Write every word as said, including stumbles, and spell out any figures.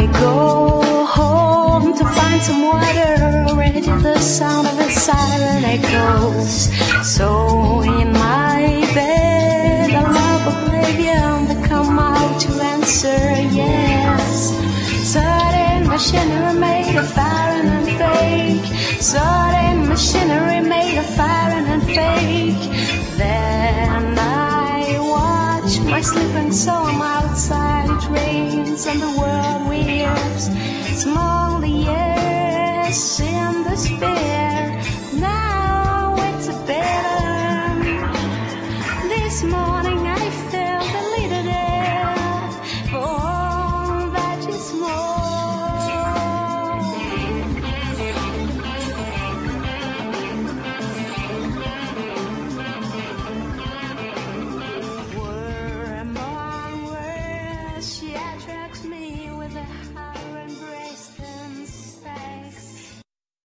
I go home to find some water, ready to the sound of a siren echoes. So in my bed, I love oblivion to come out to answer yes. Sudden machinery made of iron and fake. Sudden machinery made of iron and fake. Then I watch my sleeping soul